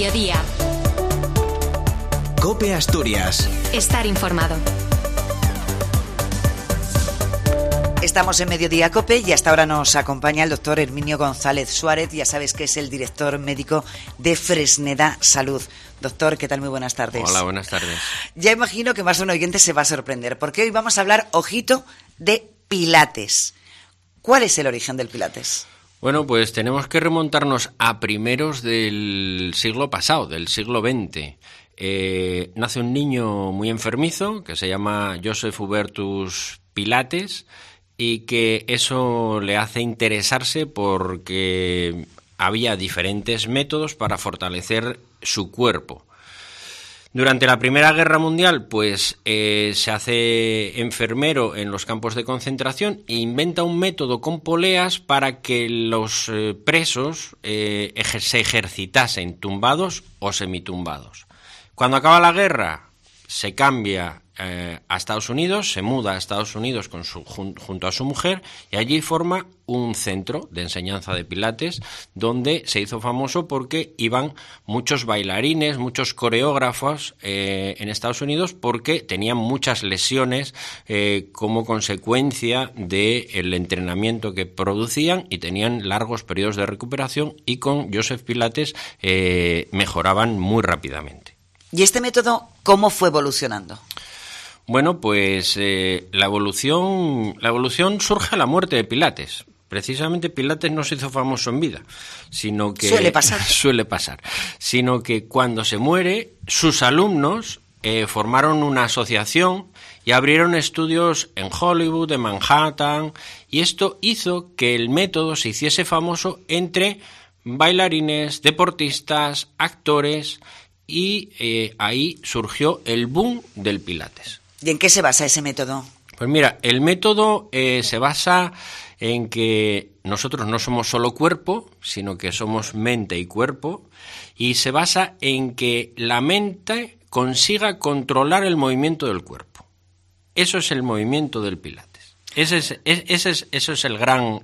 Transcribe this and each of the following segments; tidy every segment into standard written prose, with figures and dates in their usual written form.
Mediodía. COPE Asturias. Estar informado. Estamos en Mediodía COPE y hasta ahora nos acompaña el doctor Herminio González Suárez. Ya sabes que es el director médico de Fresneda Salud. Doctor, ¿qué tal? Muy buenas tardes. Hola, buenas tardes. Ya imagino que más de un oyente se va a sorprender, porque hoy vamos a hablar, ojito, de Pilates. ¿Cuál es el origen del Pilates? Bueno, pues tenemos que remontarnos a primeros del siglo pasado, del siglo XX. Nace un niño muy enfermizo que se llama Joseph Hubertus Pilates y que eso le hace interesarse porque había diferentes métodos para fortalecer su cuerpo. Durante la Primera Guerra Mundial, pues se hace enfermero en los campos de concentración e inventa un método con poleas para que los presos se ejercitasen tumbados o semitumbados. Cuando acaba la guerra, se cambia a Estados Unidos, se muda a Estados Unidos junto a su mujer y allí forma un centro de enseñanza de Pilates donde se hizo famoso porque iban muchos bailarines, muchos coreógrafos en Estados Unidos porque tenían muchas lesiones como consecuencia del entrenamiento que producían y tenían largos periodos de recuperación y con Joseph Pilates mejoraban muy rápidamente. ¿Y este método cómo fue evolucionando? Bueno, pues la evolución surge a la muerte de Pilates. Precisamente Pilates no se hizo famoso en vida, sino que suele pasar, sino que cuando se muere, sus alumnos formaron una asociación y abrieron estudios en Hollywood, en Manhattan, y esto hizo que el método se hiciese famoso entre bailarines, deportistas, actores, y ahí surgió el boom del Pilates. ¿Y en qué se basa ese método? Pues mira, el método se basa en que nosotros no somos solo cuerpo, sino que somos mente y cuerpo, y se basa en que la mente consiga controlar el movimiento del cuerpo. Eso es el movimiento del Pilates. Eso es el gran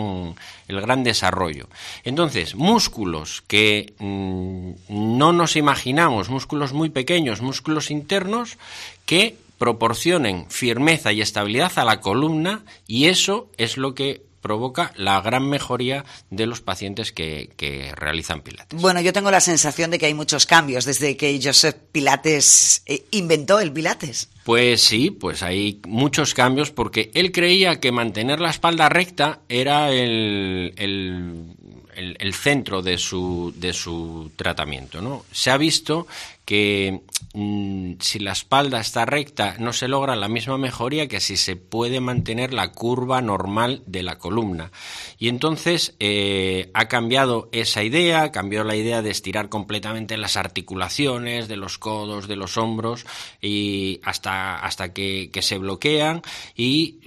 desarrollo. Entonces, músculos que no nos imaginamos, músculos muy pequeños, músculos internos que proporcionen firmeza y estabilidad a la columna, y eso es lo que provoca la gran mejoría de los pacientes que realizan Pilates. Bueno, yo tengo la sensación de que hay muchos cambios desde que Joseph Pilates inventó el Pilates. Pues sí, pues hay muchos cambios porque él creía que mantener la espalda recta era el centro de su tratamiento, ¿no? Se ha visto que si la espalda está recta no se logra la misma mejoría que si se puede mantener la curva normal de la columna. Y entonces ha cambiado esa idea, cambió la idea de estirar completamente las articulaciones de los codos, de los hombros, y hasta que se bloquean y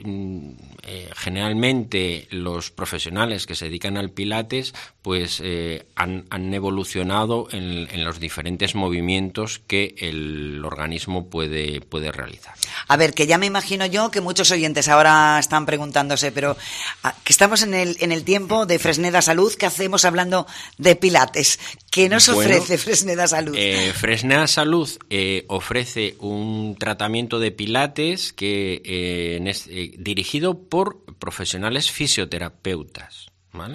generalmente los profesionales que se dedican al Pilates pues han evolucionado en los diferentes movimientos que el organismo puede realizar. A ver, que ya me imagino yo que muchos oyentes ahora están preguntándose, pero que estamos en el tiempo de Fresneda Salud, ¿qué hacemos hablando de Pilates? ¿Qué nos ofrece Fresneda Salud? Fresneda Salud ofrece un tratamiento de Pilates que dirigido por profesionales fisioterapeutas, ¿vale?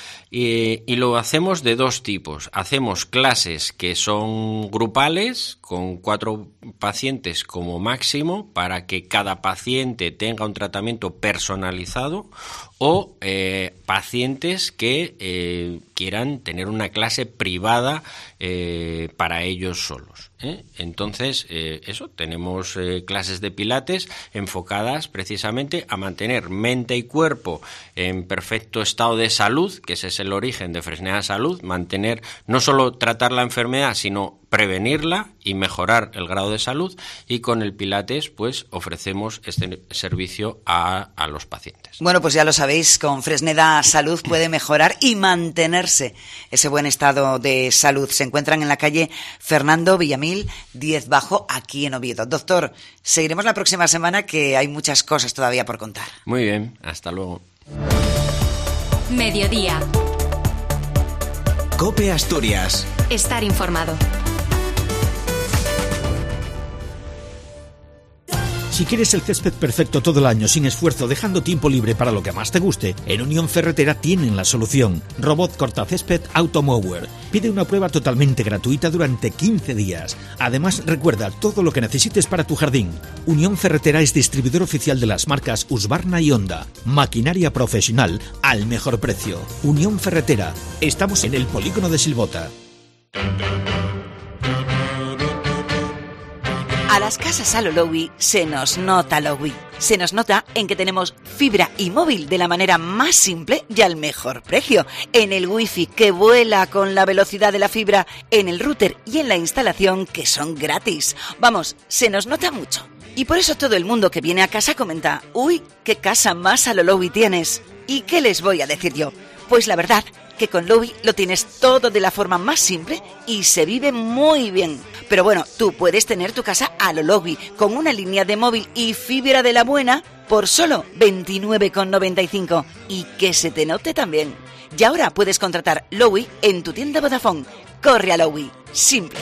Y lo hacemos de dos tipos. Hacemos clases que son grupales, con 4 pacientes como máximo, para que cada paciente tenga un tratamiento personalizado, o pacientes que quieran tener una clase privada para ellos solos. Entonces, tenemos clases de Pilates enfocadas precisamente a mantener mente y cuerpo en perfecto estado de salud, que ese es el origen de Fresneda Salud, mantener, no solo tratar la enfermedad, sino prevenirla y mejorar el grado de salud, y con el Pilates pues ofrecemos este servicio a los pacientes. Bueno, pues ya lo sabéis, con Fresneda Salud puede mejorar y mantenerse ese buen estado de salud. Se encuentran en la calle Fernando Villamil 10 Bajo, aquí en Oviedo. Doctor, seguiremos la próxima semana, que hay muchas cosas todavía por contar. Muy bien, hasta luego. Mediodía. COPE Asturias. estar informado. Si quieres el césped perfecto todo el año sin esfuerzo, dejando tiempo libre para lo que más te guste, en Unión Ferretera tienen la solución. Robot cortacésped Automower. Pide una prueba totalmente gratuita durante 15 días. Además, recuerda todo lo que necesites para tu jardín. Unión Ferretera es distribuidor oficial de las marcas Husqvarna y Honda. Maquinaria profesional al mejor precio. Unión Ferretera. Estamos en el polígono de Silvota. A las casas Alolowi se nos nota Lowi. Se nos nota en que tenemos fibra y móvil de la manera más simple y al mejor precio. En el wifi que vuela con la velocidad de la fibra, en el router y en la instalación que son gratis. Vamos, se nos nota mucho. Y por eso todo el mundo que viene a casa comenta: uy, qué casa más Alolowi tienes. ¿Y qué les voy a decir yo? Pues la verdad que con Lowi lo tienes todo de la forma más simple y se vive muy bien. Pero bueno, tú puedes tener tu casa a lo Lowi con una línea de móvil y fibra de la buena por solo 29,95 y que se te note también. Y ahora puedes contratar Lowi en tu tienda Vodafone. Corre a Lowi, simple.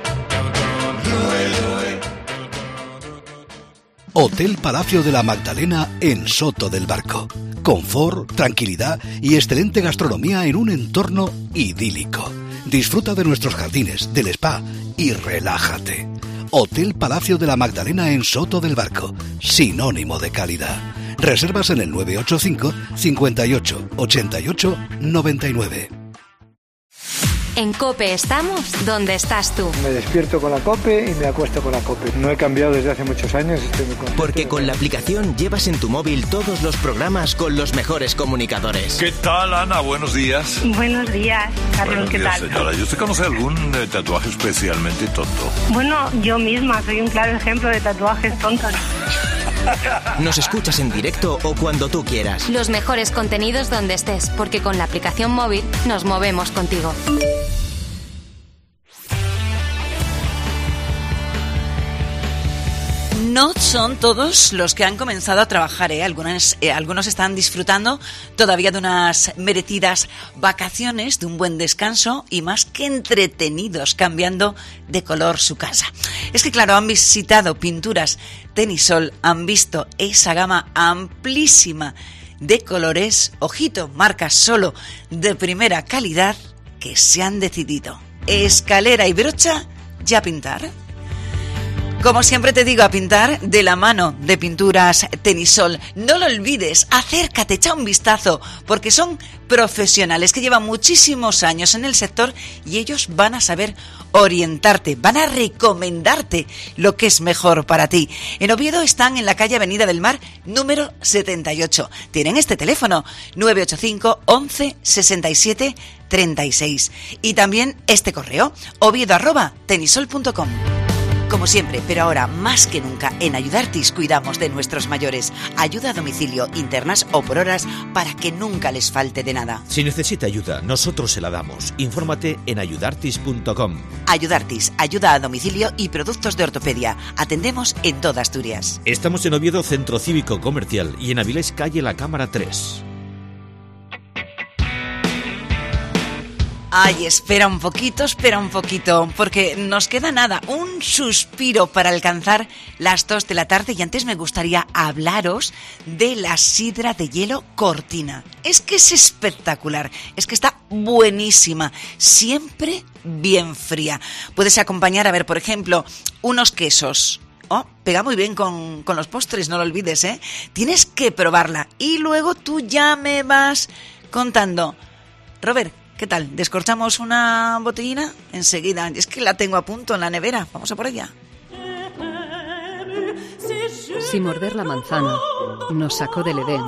Hotel Palacio de la Magdalena en Soto del Barco. Confort, tranquilidad y excelente gastronomía en un entorno idílico. Disfruta de nuestros jardines, del spa y relájate. Hotel Palacio de la Magdalena en Soto del Barco, sinónimo de calidad. Reservas en el 985 58 88 99. En COPE estamos donde estás tú. Me despierto con la COPE y me acuesto con la COPE. No he cambiado desde hace muchos años. Estoy muy contento. Porque con la aplicación llevas en tu móvil todos los programas con los mejores comunicadores. ¿Qué tal, Ana? Buenos días. Buenos días, Carlos. ¿Qué tal? Señora. ¿Y usted conoce algún tatuaje especialmente tonto? Bueno, yo misma soy un claro ejemplo de tatuajes tontos. Nos escuchas en directo o cuando tú quieras. Los mejores contenidos donde estés, porque con la aplicación móvil nos movemos contigo. No son todos los que han comenzado a trabajar, ¿eh? Algunos están disfrutando todavía de unas merecidas vacaciones, de un buen descanso y más que entretenidos, cambiando de color su casa. Es que claro, han visitado Pinturas Tenisol, han visto esa gama amplísima de colores, ojito, marcas solo de primera calidad, que se han decidido, escalera y brocha, ya pintar. Como siempre te digo, a pintar de la mano de Pinturas Tenisol. No lo olvides, acércate, echa un vistazo, porque son profesionales que llevan muchísimos años en el sector y ellos van a saber orientarte, van a recomendarte lo que es mejor para ti. En Oviedo están en la calle Avenida del Mar, número 78. Tienen este teléfono, 985 11 67 36. Y también este correo, oviedo@tenisol.com. Como siempre, pero ahora más que nunca, en Ayudartis cuidamos de nuestros mayores. Ayuda a domicilio, internas o por horas, para que nunca les falte de nada. Si necesita ayuda, nosotros se la damos. Infórmate en ayudartis.com. Ayudartis, ayuda a domicilio y productos de ortopedia. Atendemos en toda Asturias. Estamos en Oviedo, Centro Cívico Comercial, y en Avilés, calle La Cámara 3. Ay, espera un poquito, porque nos queda nada, un suspiro para alcanzar las 2 de la tarde y antes me gustaría hablaros de la sidra de hielo Cortina. Es que es espectacular, es que está buenísima, siempre bien fría. Puedes acompañar, a ver, por ejemplo, unos quesos. Oh, pega muy bien con los postres, no lo olvides, ¿eh? Tienes que probarla y luego tú ya me vas contando. Robert, ¿qué tal? ¿Descorchamos una botellina? Enseguida. Es que la tengo a punto en la nevera. Vamos a por ella. Si morder la manzana nos sacó del Edén,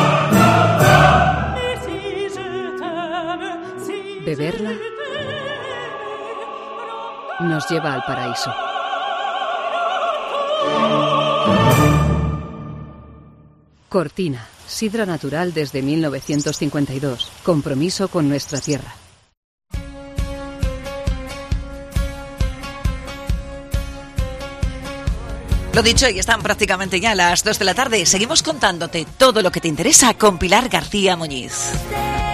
beberla nos lleva al paraíso. Cortina, sidra natural desde 1952. Compromiso con nuestra tierra. Lo dicho, y están prácticamente ya las 2 de la tarde. Seguimos contándote todo lo que te interesa con Pilar García Muñiz.